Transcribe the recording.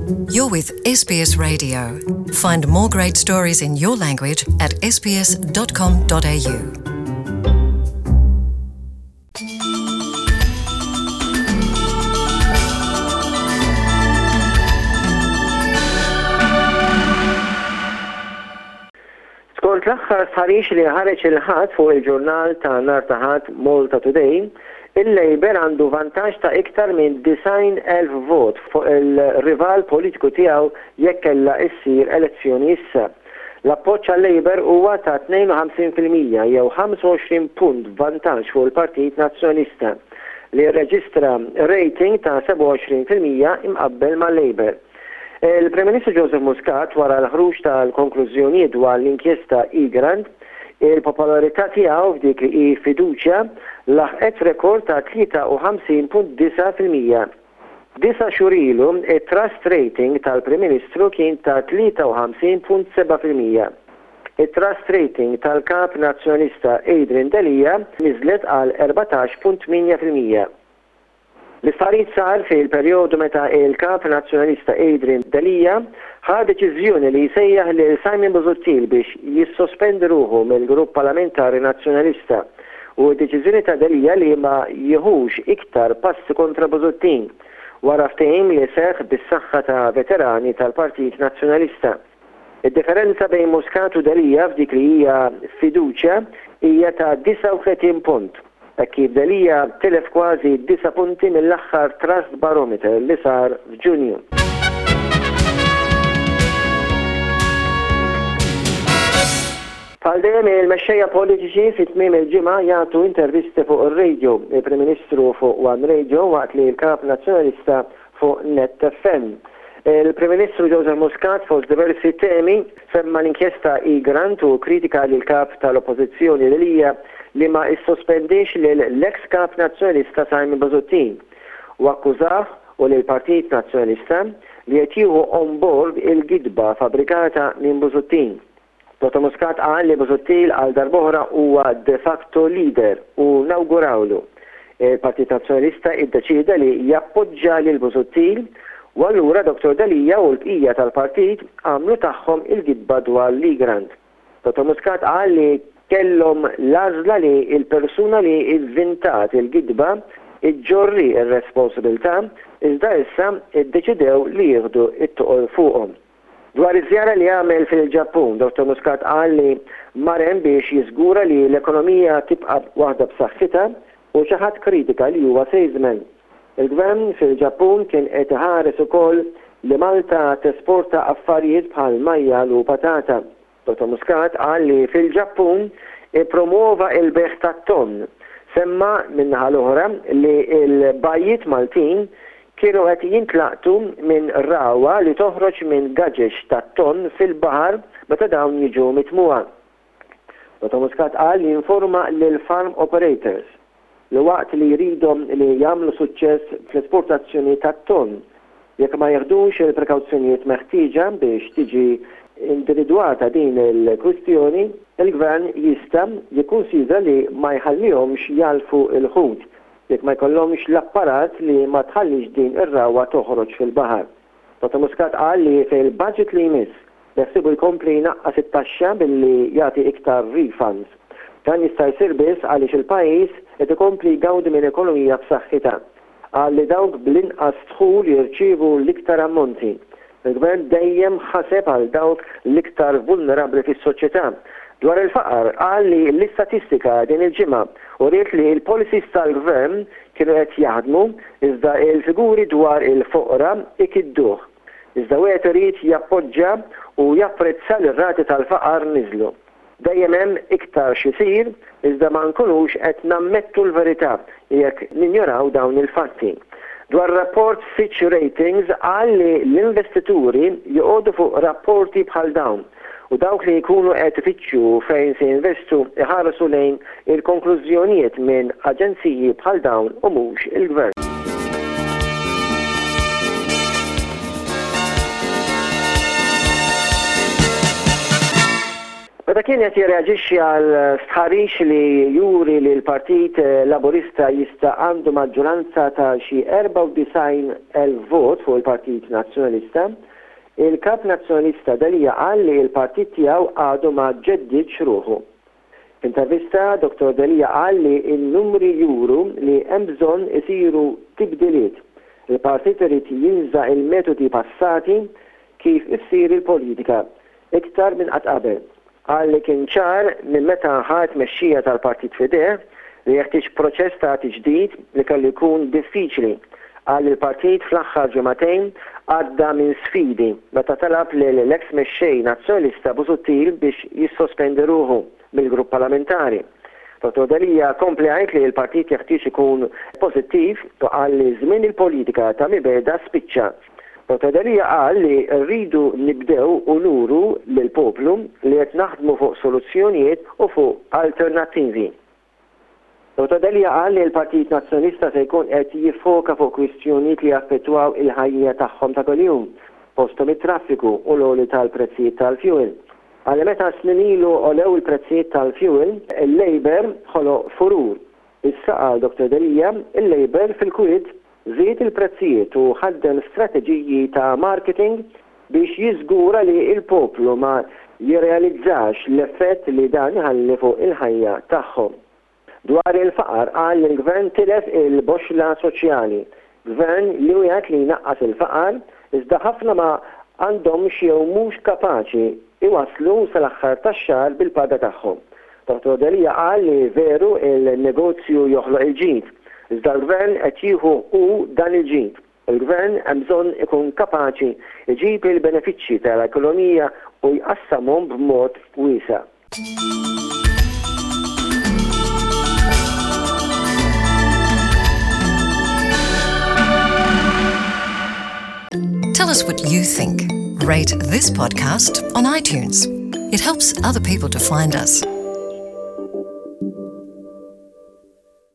You're with SBS Radio. Find more great stories in your language at sbs.com.au. Skont l-aħħar sħarix li ħareġ il-ħadd fuq il-ġurnal ta' nhar ta' ħadd Malta Today, il-Labour għandu vantaġġ ta' iktar minn 90,000 vot fuq il-rival politiku tiegħu jekk kellha issir elezzjoni issa. L-appoġġ għal-Labour huwa ta' 52% jew 25 punt vantaġġ fuq il-Partit Nazzjonista li rreġistra rating ta' 27% imqabbel mal-Labour. Il-Prim Ministru Joseph Muscat wara l-ħruġ tal-konklużjonijiet dwar l-inkjesta Egrand, il-popolarità tiegħu f'dik li fiduċja laħqet rekord ta' 53.9%. 9 xhur ilu it-trust rating tal-Prim Ministru kien ta' 53.7%. It-trust rating tal-Kap Nazzjonista Adrian Dalija niżlet għal 14.8%. L-istarijiet sar fil-perjodu meta il-Kap Nazzjonalista Adrian Dalija ħa deċiżjoni li jsejjaħ lil Simon Busuttil biex jissospendi ruħu mill-Grupp Parlamentari Nazzjonalista u d-deċiżjoni ta' Dalija li ma jieħux iktar passi kontra Busuttil wara ftehim li seħħ bis-saħħa ta' veterani tal-Partit Nazzjonalista. Id-differenza bejn Muscat u Dalija f'dik li hija fiduċja hija ta' 39 punt. Kif Dalija telef kważi 9 punti mill-aħħar Trust Barometer li sar f'Ġunju. Bħal dejjem il-mexxejja politiċi fit-tmiem il-ġimgħa jagħtu intervisti fuq ir-radio, il-Prim Ministru fuq One Radio waqt li l-Kap Nazzjonalista fuq Net FM. Il-Prim Ministru Joseph Muscat fuq diversi temi semma l-inkjesta Egrand u kritika lil kap tal-Oppożizzjoni li ma issospendix l-ex Kap Nazzjonalista Simon Busuttil u akkużah u l-Partit Nazzjonalista li qed jieħu on board il-gidba fabbrikata minn Busuttil. Dr. Muscat qal li Busuttil għal darb'oħra huwa de facto leader u nawgurawlu. Il-Partit Nazzjonalista iddeċida li jappoġġja lil Busuttil u allura Dr. Dalija u l-bqija tal-partit għamlu tagħhom il-gidba dwar l-Egrand. Dr. Muscat qal li kellhom l-għażla li il-persuna li inventat il-gidba iġġorri ir-responsabilità iżda issa iddeċidew li jieħdu it-toqol fuqhom. Dwar iż-żjara li għamel fil-Ġappun, Dr. Muscat qal li marem biex jiżgura li l-ekonomija tibqa' waħda b'saħħitha u xi ħadd kritika li huwa salesman. Il-Gvern fil-Ġappun kien qed iħares ukoll li Malta tesporta affarijiet bħal majjal u patata. Dr. Muscat qal li fil-Ġappun ippromuova il-beħ tat-ton. Semma minnaħa l-oħra li l-bajjiet Maltin kienu qed jintlaqtu minn rawa li toħroġ minn gaġex tat-ton fil-baħar meta dawn jiġu mitmuha. Dr. Muscat qal li informa lil farm operators li waqt li jridhom li jagħmlu suċċess fl-esportazzjoni tat-ton jekk ma jeħdux il-prekawzjonijiet meħtieġa biex tiġi individwata din il-kwistjoni, il-Gvern jista' jikkunsidra li ma jħallihomx jalfu il-ħut jekk ma jkollhomx l-apparat li ma tħallix din ir-rawa toħroġ fil-baħar. Dr. Muscat qal li fil-budget li jmiss beħsibu jkompli jnaqqas it-taxxa billi jagħti iktar refunds. Dan jista' jsir biss għaliex il-pajjiż qed ikompli jgawdi minn ekonomija b'saħħitha. Qal li dawk bl-inqas dħul jirċievu l-iktar ammonti. Il-Gvern dejjem ħaseb għal dawk l-iktar vulnerabbli fis-soċjetà. Dwar il-faqar qal li l-istatistika din il-ġimgħa uriet li l-policies tal-Gvern kienu qed jaħdmu iżda l-figuri dwar il-foqra ikidduh. Iżda wieħed irid jappoġġja u japprezza li r-rati tal-faqar niżlu. Dejjem hemm iktar xisir iżda ma nkunux qed nammettu l-verità jekk ninjoraw dawn il-fatti. Dwar rapport Fitch Ratings qal li l-investituri joqogħdu fuq rapporti bħal dawn u dawk li jkunu qed ifittxu fejn se jinvestu iħarsu lejn il-konklużjonijiet minn aġenziji bħal dawn u mhux il-Gvern. Meta kienet jirreaġixxi għal sħarix li juri li l-Partit Laburista jista' għandu maġġoranza ta' xi 94,000 vot fuq il-Partit Nazzjonalista, il-Kap Nazzjonalista Delija qal li l-partit tiegħu għadu ma ġeddidx ruħu. F'intervista, Dr. Delija qal li n-numri juru li hemm bżonn isiru tibdiliet. Il-partit irid jinża il-metodi passati kif issir il-politika iktar minn qatt qabel. Qal li kien ċar minn meta ħadd mexxija tal-Partit Fideh li jeħtieġ proċess ta' ġdid li kellu jkun diffiċli. Qal il-partit fl-aħħar ġimagħtejn għadda minn sfidi meta talab l-eks mexxej nazzjonalista Busuttil biex jissospendi ruħu mill-grupp parlamentari. Dr. Delija kompli għajt li l-partit jeħtieġ ikun pożittiv u qal li żmien il-politika ta' mibeda spiċċa. Dr. Delija qal li rridu nibdew u nuru lill-poplu li qed naħdmu fuq soluzzjonijiet u fuq alternattivi. Dr. Delija qal li l-Partit Nazzjonalista se jkun qed jiffoka fuq kwistjonijiet li jaffettwaw il-ħajja tagħhom ta' kuljum, posthom it-traffiku u l-għoli tal-prezzijiet tal-fuel. Għal meta snin ilu għolew il-prezzijiet tal-fuel, il-Labor ħoloq furur. Issa qal Dr. Delija, il-Labor fil-Kwiet żied il-prezzijiet u ħaddem strateġiji ta' marketing biex jiżgura li il-poplu ma jirrealizzax l-effett li dan iħalli fuq il-ħajja tagħhom. Dwar il-faqar qal li l-Gvern tilef il-boxla soċjali. Gvern li wieħed li jnaqqas il-faqar iżda ħafna ma għandhomx jew mhux kapaċi iwaslu sal-aħħar tax-xahar bil-paga tagħhom. Dr. Delija qal li veru il-negozju joħloq il-ġid. Iżda l-Gvern qed jieħu dan il-ġid. Il-Gvern hemm bżonn ikun kapaċi jġib il-benefiċċji tal-ekonomija u jqassamhom b'mod wiesa'. Tell us what you think. Rate this podcast on iTunes. It helps other people to find us.